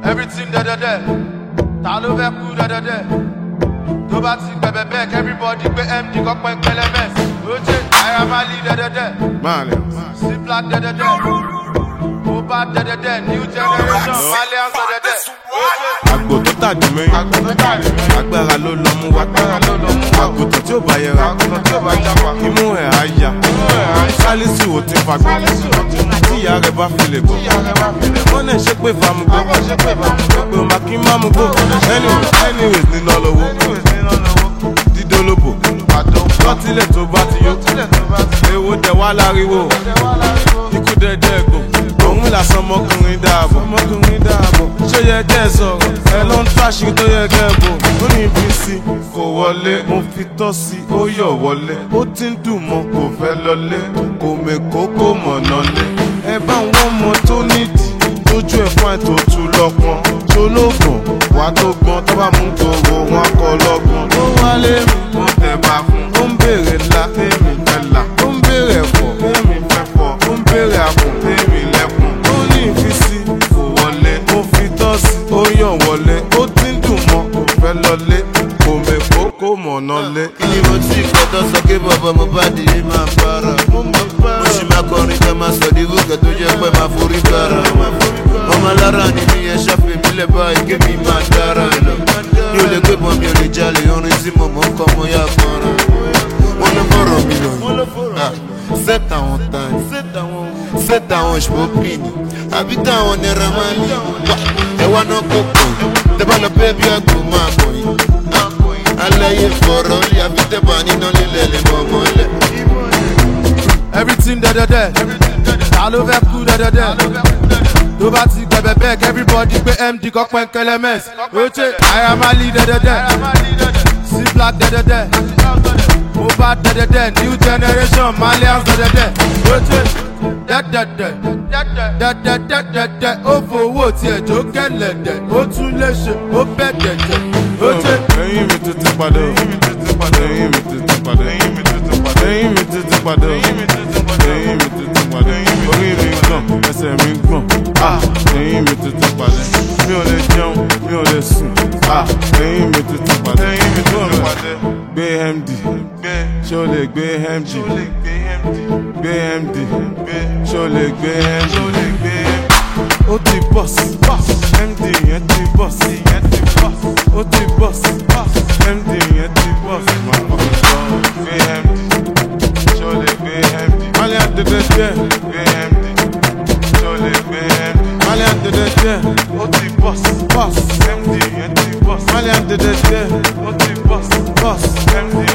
everything da. Ta ló fẹ́ kú da. Tó bá ti gbẹ̀bẹ̀ bẹ́ẹ̀ everybody gbé MD kọ́pẹ́ pẹlẹmẹ́s. Oje Naira Marley da. See black da. Oba da. New generation Malians da. Àgbò tó tàdí mẹ́yìn, agbára ló lọ mú wá. Àgùntàn tí ó bá yẹra, imú ẹ̀ á yá. Sálísù ò ti fagbọ́, tí ìyá rẹ̀ bá fi lè bọ̀. Wọ́n náà ṣe pé famugbó, pé o máa kí má mú gbó. Anyways ní lọ lọ́wọ́, dídólóbò. Lọ́tílẹ̀ tó bá ti yó, èwo dẹ̀ wá láriwo. Ikú dẹ̀dẹ̀ gbò, òun là sọmọkùnrin dáàbò. Ṣé yẹ kẹ́ ẹ sọ̀rọ̀? Ẹ ló ń táṣì tó yẹ kẹ́ ẹ bò. Ó ní ibi sí kò wọlé, mo fi tọ́ sí ó yọ̀ wọlé. Ó ti ń dùn mọ́ kò fẹ́ lọlé, kò mèkó kò mọ̀nà lé. Ẹ bá wọn mọ tó nídìí, tójú ẹ̀ fún àìtó tu lọ́pọ̀n. Ṣolóògùn wà tó gbọ́n tó bá mú gbogbo wọn kọ lọ́gbọ̀n. Ó wálé mi, mo tẹ̀ bá fún. Ó ń béèrè ńlá, èmi fẹ́ là. Ó ń béèrè ẹ̀fọ́, èmi fẹ́ fọ́. Ó ń béèrè àkùn, èmi lẹ́kùn. Ó ní ìfisí kò wọlé, ó fi tọ́ sí ó yàn wọlé. Ó ti ń dùn mọ́ kò fẹ́ lọlé, kò mèkó kò mọ̀nà lé. Kí ni mo ti gbọ́dọ̀ sọ pé bàbá mo bá di máa para? Mo sì máa kọrin ká máa sọ di wúkẹ́ tó jẹ́ pé máa forí kára. Ọmọ alára ni mi yẹn ṣàfihàn mi lẹ̀ báyìí kémi máa dára lọ. Mi ò lè gbé bọ́n mi ò lè jalè, orin tí mo mọ̀ ń kọ́ mo yá fọ́nrán. Wọ́n ló fọ̀rọ̀ mi lọ yìí. C'est àwọn tani, c'est àwọn ìṣòpìnì, àbí táwọn Naira Marley. Ẹ wá náà kókò, tẹ bá lọ bẹ́ẹ̀ bí àgbò máa kọ̀ yìí. Aláyé fọ̀rọ̀ lé, àbí tẹ bá níná lílẹ̀ lè mọ̀ mọ́lẹ̀. Everything da. Ta ló fẹ́ kú da. Tó bá ti gbẹ̀bẹ̀ bẹ́ẹ̀ everybody gbé MD kọ́pẹ́ pẹlẹmẹ́s. Oje Naira Marley da. See black da. Oba da. New generation Malians da. Oje da. Ó fowó tiẹ̀ jó kẹ́lẹ̀dẹ̀, ó tún lè ṣe, ó bẹ̀ dẹ̀dẹ̀. Oje. Ẹyin mi tuntun padà, ẹyin mi tuntun padà, ẹyin mi tuntun padà, ẹyin mi tuntun padà, ẹyin mi tuntun padà, ẹyin mi tuntun padà, ẹyin mi tuntun padà, orí mi gbọ̀n, ẹsẹ̀ mi gbọ̀n, ẹyin mi tuntun padà, mi ò lè jẹun, mi ò lè sùn, ẹyin mi tuntun padà, ẹyin mi tuntun padà, gbé MD, ṣé o lè gbé MD, gbé MD, ṣé o lè gbé MD, ó ti bọ́sì, MD yẹn ti bọ́sì, ó ti bọ́sì, MD yẹn ti bọ́sì, máa kọ́ gbé MD, ṣé o lè gbé MD, Malian dẹ́dẹ́dẹ́, gbé MD, ṣé o lè gbé MD, Malian dẹ́dẹ́dẹ́, ó ti bọ́sì, MD yẹn ti bọ́sì, Malian dẹ́dẹ́dẹ́, ó ti bọ́sì, MD